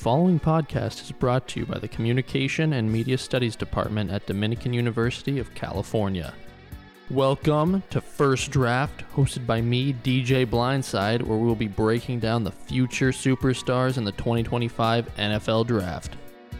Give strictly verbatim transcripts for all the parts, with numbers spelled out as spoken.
following podcast is brought to you by the Communication and Media Studies Department at Dominican University of California. Welcome to First Draft, hosted by me, D J Blindside, where we'll be breaking down the future superstars in the twenty twenty-five N F L Draft.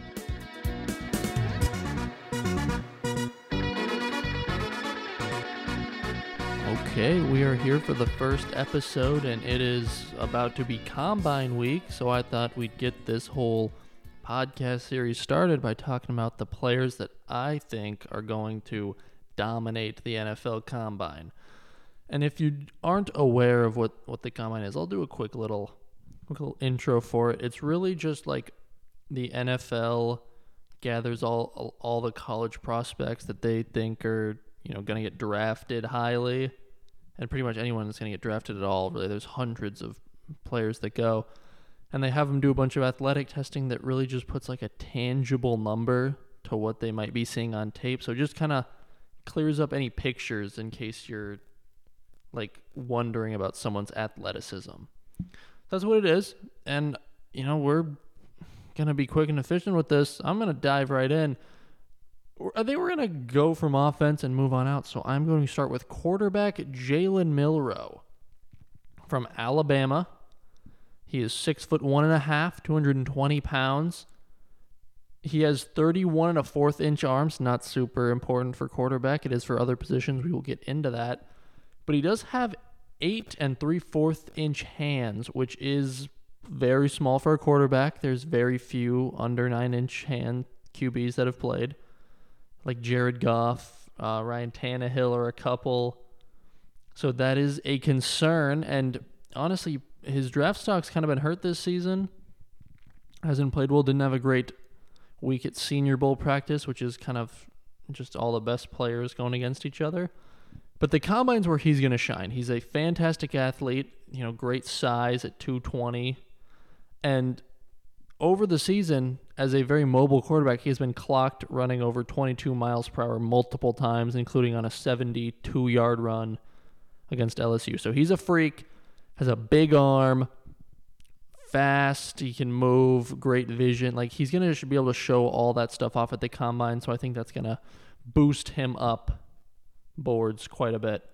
Okay, we are here for the first episode, and it is about to be Combine Week, so I thought we'd get this whole podcast series started by talking about the players that I think are going to dominate the N F L Combine. And if you aren't aware of what, what the Combine is, I'll do a quick little, quick little intro for it. It's really just like the N F L gathers all, all, all the college prospects that they think are, you know, going to get drafted highly. And pretty much anyone that's going to get drafted at all, really. There's hundreds of players that go. And they have them do a bunch of athletic testing that really just puts like a tangible number to what they might be seeing on tape. So it just kind of clears up any pictures in case you're like wondering about someone's athleticism. That's what it is. And, you know, we're going to be quick and efficient with this. I'm going to dive right in. They were going to go from offense and move on out, so I'm going to start with quarterback Jalen Milroe from Alabama. He is six foot one and a half, two hundred twenty pounds. He has thirty-one and a fourth inch arms. Not super important for quarterback. It is for other positions. We will get into that. But he does have eight and three fourth inch hands, which is very small for a quarterback. There's very few under nine inch hand Q Bs that have played. Like Jared Goff, uh, Ryan Tannehill are a couple. So that is a concern. And honestly, his draft stock's kind of been hurt this season. Hasn't played well, didn't have a great week at Senior Bowl practice, which is kind of just all the best players going against each other. But the Combine's where he's going to shine. He's a fantastic athlete, you know, great size at two twenty. And over the season, as a very mobile quarterback, he has been clocked running over twenty-two miles per hour multiple times, including on a seventy-two-yard run against L S U. So he's a freak, has a big arm, fast, he can move, great vision. Like, he's going to be able to show all that stuff off at the Combine, so I think that's going to boost him up boards quite a bit.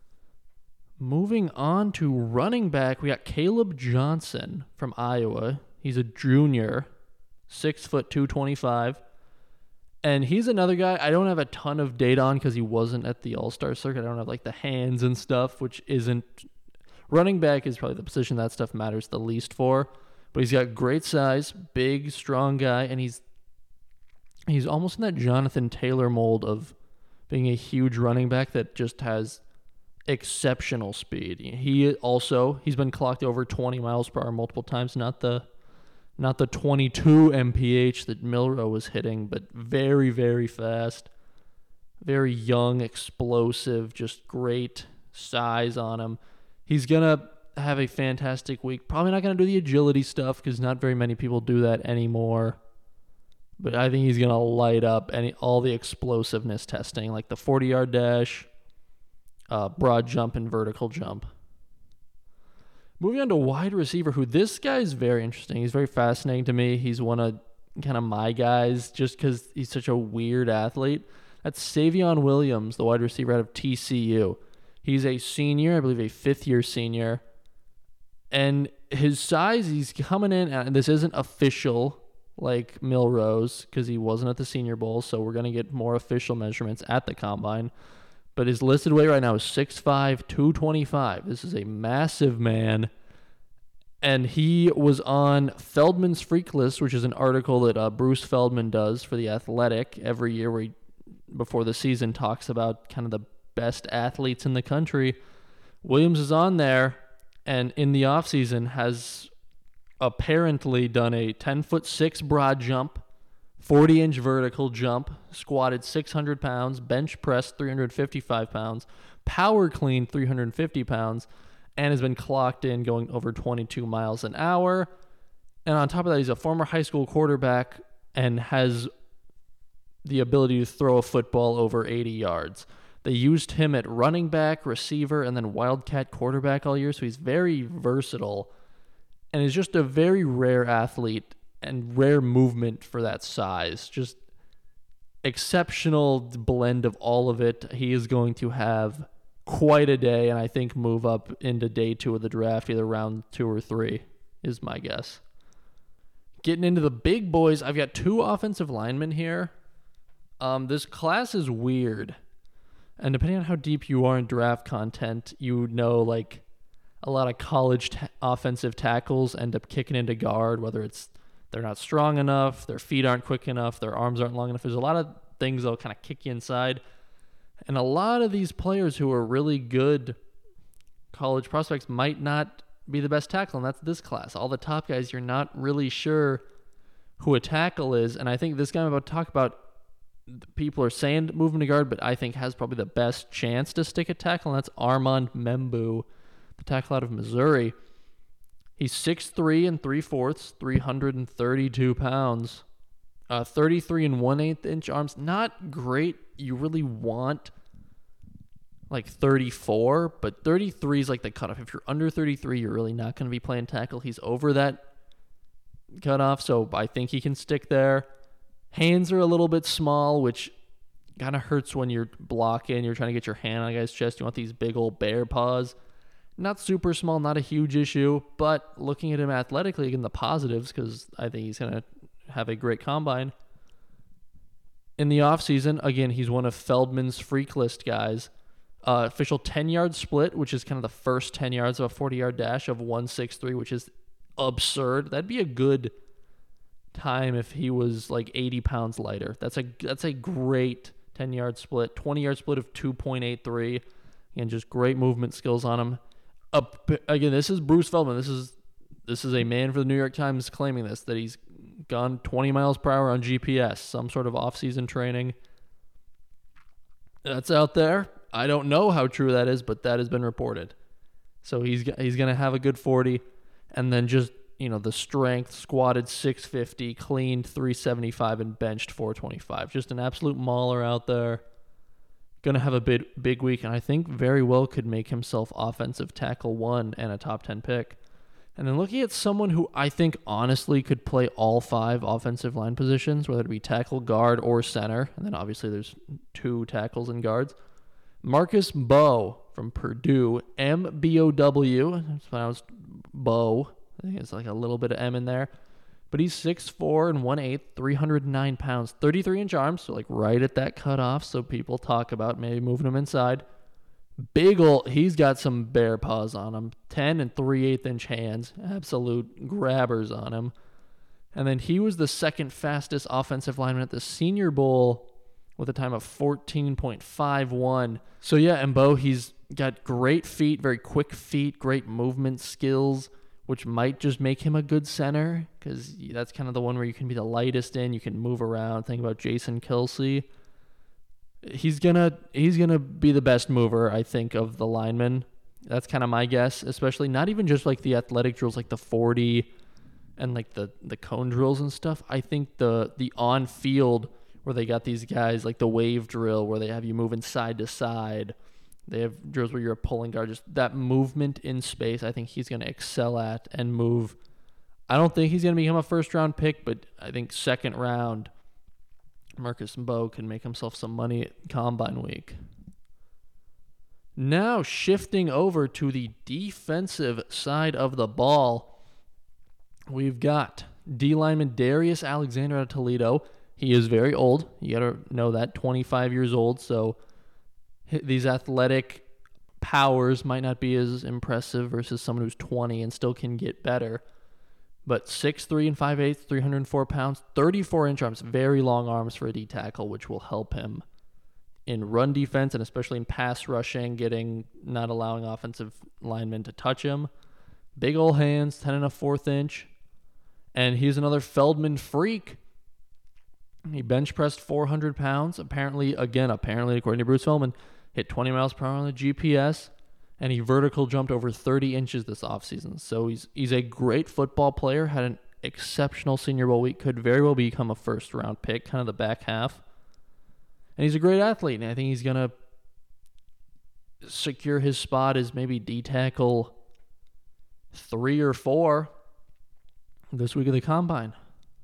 Moving on to running back, we got Caleb Johnson from Iowa. He's a junior, six foot two twenty-five, and he's another guy I don't have a ton of data on because he wasn't at the All-Star circuit. I don't have like the hands and stuff, which isn't running back is probably the position that stuff matters the least for. But he's got great size, big, strong guy, and he's he's almost in that Jonathan Taylor mold of being a huge running back that just has exceptional speed. He also he's been clocked over twenty miles per hour multiple times, not the Not the twenty-two M P H that Milroe was hitting, but very, very fast. Very young, explosive, just great size on him. He's going to have a fantastic week. Probably not going to do the agility stuff because not very many people do that anymore. But I think he's going to light up any all the explosiveness testing, like the forty-yard dash, uh, broad jump, and vertical jump. Moving on to wide receiver, who this guy is very interesting. He's very fascinating to me. He's one of kind of my guys just because he's such a weird athlete. That's Savion Williams, the wide receiver out of T C U. He's a senior, I believe a fifth-year senior. And his size, he's coming in, and this isn't official like Milroe's because he wasn't at the Senior Bowl, so we're going to get more official measurements at the Combine. But his listed weight right now is six five, two twenty-five. This is a massive man. And he was on Feldman's Freak List, which is an article that uh, Bruce Feldman does for The Athletic every year where he, before the season, talks about kind of the best athletes in the country. Williams is on there, and in the offseason has apparently done a ten foot six broad jump, forty inch vertical jump, squatted six hundred pounds, bench pressed three hundred fifty-five pounds, power clean three hundred fifty pounds, and has been clocked in going over twenty-two miles an hour. And on top of that, he's a former high school quarterback and has the ability to throw a football over eighty yards. They used him at running back, receiver, and then wildcat quarterback all year, so he's very versatile and is just a very rare athlete. and rare movement for that size. Just exceptional blend of all of it. He is going to have quite a day, and I think move up into day two of the draft, either round two or three, is my guess. Getting into the big boys, I've got two offensive linemen here. Um, this class is weird. And depending on how deep you are in draft content, you know, like, a lot of college ta- offensive tackles end up kicking into guard, whether it's they're not strong enough, their feet aren't quick enough, their arms aren't long enough. There's a lot of things that'll kind of kick you inside. And a lot of these players who are really good college prospects might not be the best tackle, and that's this class. All the top guys, you're not really sure who a tackle is. And I think this guy I'm about to talk about, people are saying moving to guard, but I think has probably the best chance to stick a tackle, and that's Armand Membou, the tackle out of Missouri. He's six three and three fourths, three hundred thirty-two pounds, uh, thirty-three and one eighth inch arms. Not great. You really want like thirty-four, but thirty-three is like the cutoff. If you're under thirty-three, you're really not going to be playing tackle. He's over that cutoff, so I think he can stick there. Hands are a little bit small, which kind of hurts when you're blocking. You're trying to get your hand on a guy's chest. You want these big old bear paws. Not super small, not a huge issue, but looking at him athletically, again, the positives, because I think he's going to have a great combine. In the offseason, again, he's one of Feldman's freak list guys. Uh, official ten-yard split, which is kind of the first ten yards of a forty-yard dash of one sixty-three, which is absurd. That'd be a good time if he was like eighty pounds lighter. That's a that's a great ten-yard split. twenty-yard split of two point eight three. And just great movement skills on him. Up, again, this is Bruce Feldman. This is this is a man for the New York Times claiming this, that he's gone twenty miles per hour on G P S, some sort of off-season training. That's out there. I don't know how true that is, but that has been reported. So he's he's going to have a good forty, and then just, you know, the strength, squatted six fifty, cleaned three seventy-five, and benched four twenty-five. Just an absolute mauler out there. Going to have a big, big week, and I think very well could make himself offensive tackle one and a top ten pick. And then looking at someone who I think honestly could play all five offensive line positions, whether it be tackle, guard, or center, and then obviously there's two tackles and guards. Marcus Bow from Purdue, M B O W. It's pronounced Bow. I think it's like a little bit of M in there. But he's six four and one eighth, three hundred nine pounds, thirty-three inch arms, so like right at that cutoff, so people talk about maybe moving him inside. Big ol', he's got some bear paws on him, ten and three eighths inch hands, absolute grabbers on him. And then he was the second fastest offensive lineman at the Senior Bowl with a time of fourteen point five one. So yeah, Mbo, he's got great feet, very quick feet, great movement skills, which might just make him a good center, because that's kind of the one where you can be the lightest in, you can move around. Think about Jason Kelsey. He's gonna he's gonna be the best mover, I think, of the linemen. That's kind of my guess, especially not even just like the athletic drills, like the forty and like the the cone drills and stuff. I think the the on field where they got these guys, like the wave drill where they have you moving side to side. They have drills where you're a pulling guard. Just that movement in space, I think he's going to excel at and move. I don't think he's going to become a first-round pick, but I think second round, Marcus Mbo can make himself some money at Combine Week. Now shifting over to the defensive side of the ball, we've got D lineman Darius Alexander out of Toledo. He is very old. You got to know that, twenty-five years old, so these athletic powers might not be as impressive versus someone who's twenty and still can get better. But six three and five eighths, three hundred four pounds, thirty-four inch arms, very long arms for a D tackle, which will help him in run defense and especially in pass rushing, getting, not allowing offensive linemen to touch him. Big old hands, ten and a fourth inch. And he's another Feldman freak. He bench pressed four hundred pounds. Apparently, again, apparently, according to Bruce Feldman, hit twenty miles per hour on the G P S, and he vertical jumped over thirty inches this offseason. So he's he's a great football player, had an exceptional Senior Bowl week, could very well become a first-round pick, kind of the back half. And he's a great athlete, and I think he's going to secure his spot as maybe D-tackle three or four this week of the Combine.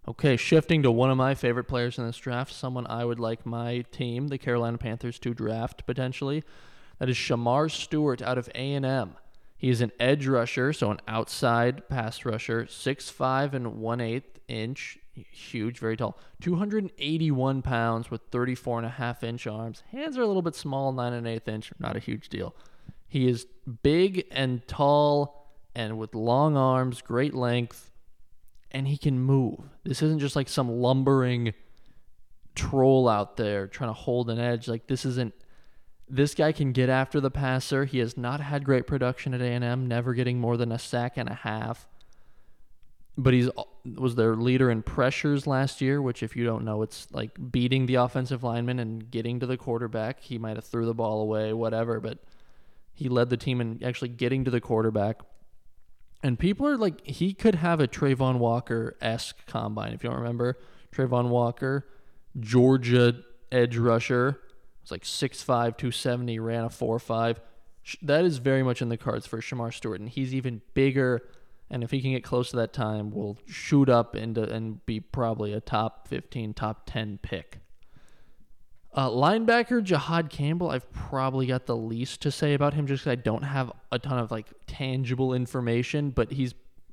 Okay, shifting to one of my favorite players in this draft, someone I would like my team, the Carolina Panthers, to draft potentially. That is Shemar Stewart out of A and M. He is an edge rusher, so an outside pass rusher, six five and one eighth inch, huge, very tall, two hundred eighty-one pounds with thirty-four and a half inch arms. Hands are a little bit small, nine and an eighth inch, not a huge deal. He is big and tall and with long arms, great length, and he can move. This isn't just like some lumbering troll out there trying to hold an edge. Like this isn't. This guy can get after the passer. He has not had great production at A and M, never getting more than a sack and a half. But he's was their leader in pressures last year, which if you don't know, it's like beating the offensive lineman and getting to the quarterback. He might have threw the ball away, whatever, but he led the team in actually getting to the quarterback. And people are like, he could have a Trayvon Walker-esque combine. If you don't remember, Trayvon Walker, Georgia edge rusher. It's like six five, two seventy, ran a four five. That is very much in the cards for Shemar Stewart, and he's even bigger, and if he can get close to that time, will shoot up into and be probably a top fifteen, top ten pick. Uh, linebacker Jahad Campbell, I've probably got the least to say about him just because I don't have a ton of like tangible information, but he's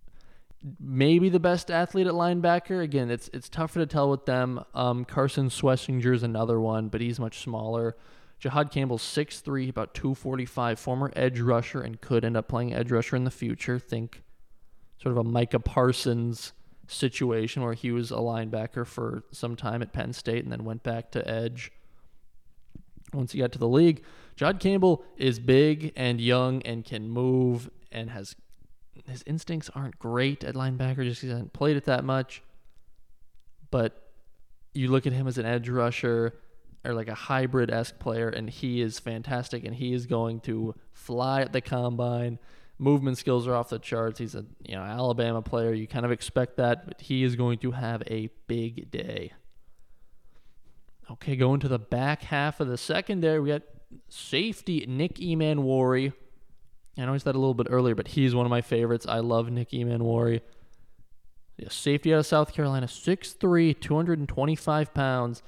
maybe the best athlete at linebacker. Again, it's it's tougher to tell with them. Um, Carson Swessinger is another one, but he's much smaller. Jahad Campbell's six three, about two forty-five, former edge rusher, and could end up playing edge rusher in the future. Think sort of a Micah Parsons situation where he was a linebacker for some time at Penn State and then went back to edge once he got to the league. Jahad Campbell is big and young and can move and has his instincts aren't great at linebacker just because he hasn't played it that much. But you look at him as an edge rusher or like a hybrid-esque player, and he is fantastic, and he is going to fly at the combine. Movement skills are off the charts. He's a you know Alabama player. You kind of expect that, but he is going to have a big day. Okay, going to the back half of the secondary, we got safety Nick Emanwari. I know I said that a little bit earlier, but he's one of my favorites. I love Nick Emanwari. Yeah, safety out of South Carolina, six three, two hundred twenty-five pounds.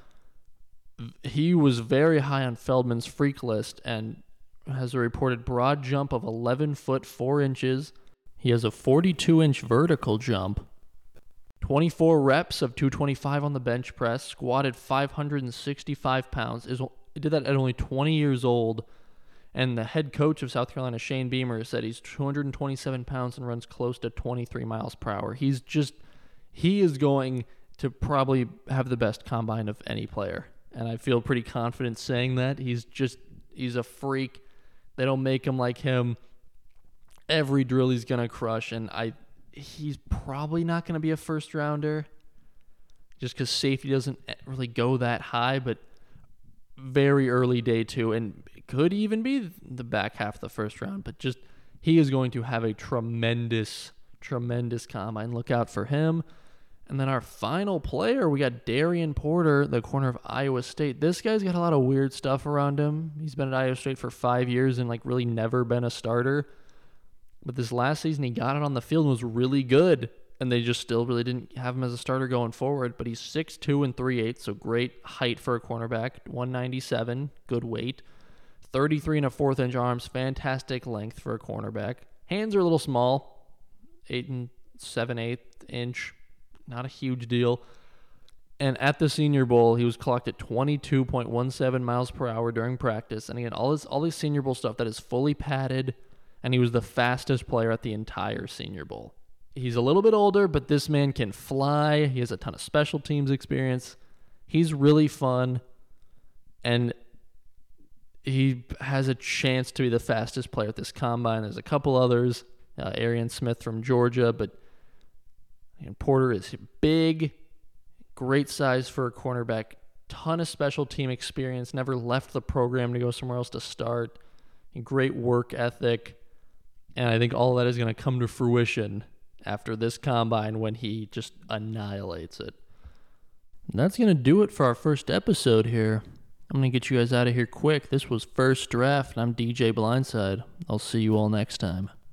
He was very high on Feldman's freak list and has a reported broad jump of eleven foot four inches. He has a forty-two inch vertical jump, twenty-four reps of two twenty-five on the bench press, squatted five hundred sixty-five pounds. Is did that at only twenty years old. And the head coach of South Carolina, Shane Beamer, said he's two hundred twenty-seven pounds and runs close to twenty-three miles per hour. He's just, he is going to probably have the best combine of any player. And I feel pretty confident saying that. He's just, he's a freak. They don't make him like him. Every drill he's going to crush. And I, he's probably not going to be a first rounder just because safety doesn't really go that high, but very early day two, and could even be the back half of the first round, but just he is going to have a tremendous, tremendous combine. Look out for him. And then our final player, we got Darian Porter, the corner of Iowa State. This guy's got a lot of weird stuff around him. He's been at Iowa State for five years and like really never been a starter. But this last season, he got it on the field and was really good. And they just still really didn't have him as a starter going forward. But he's six two and three eighths, so great height for a cornerback. one ninety-seven, good weight. thirty-three and a fourth inch arms, fantastic length for a cornerback. Hands are a little small, eight and seven eighth inch, not a huge deal. And at the Senior Bowl, he was clocked at twenty-two point one seven miles per hour during practice. And again, all his all his Senior Bowl stuff that is fully padded, and he was the fastest player at the entire Senior Bowl. He's a little bit older, but this man can fly. He has a ton of special teams experience. He's really fun, and he has a chance to be the fastest player at this combine. There's a couple others, uh, Arian Smith from Georgia, but and Porter is big, great size for a cornerback, ton of special team experience, never left the program to go somewhere else to start, great work ethic, and I think all of that is going to come to fruition after this combine when he just annihilates it. And that's going to do it for our first episode here. I'm going to get you guys out of here quick. This was First Draft, and I'm D J Blindside. I'll see you all next time.